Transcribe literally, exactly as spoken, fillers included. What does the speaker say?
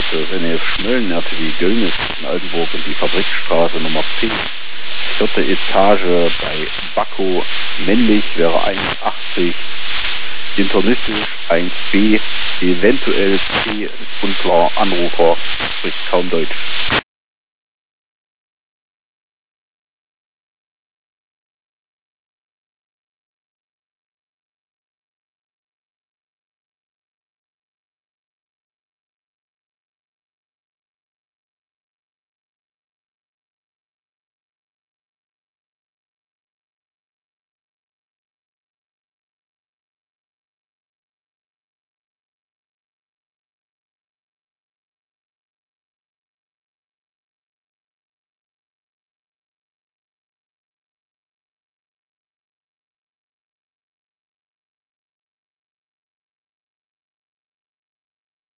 das N E F Schmölln, R T W Göllnis in Altenburg und die Fabrikstraße Nummer zehn. Vierte Etage bei Bakko, männlich wäre eins achtzig, internistisch eins B, eventuell C, unklar, Anrufer, spricht kaum Deutsch.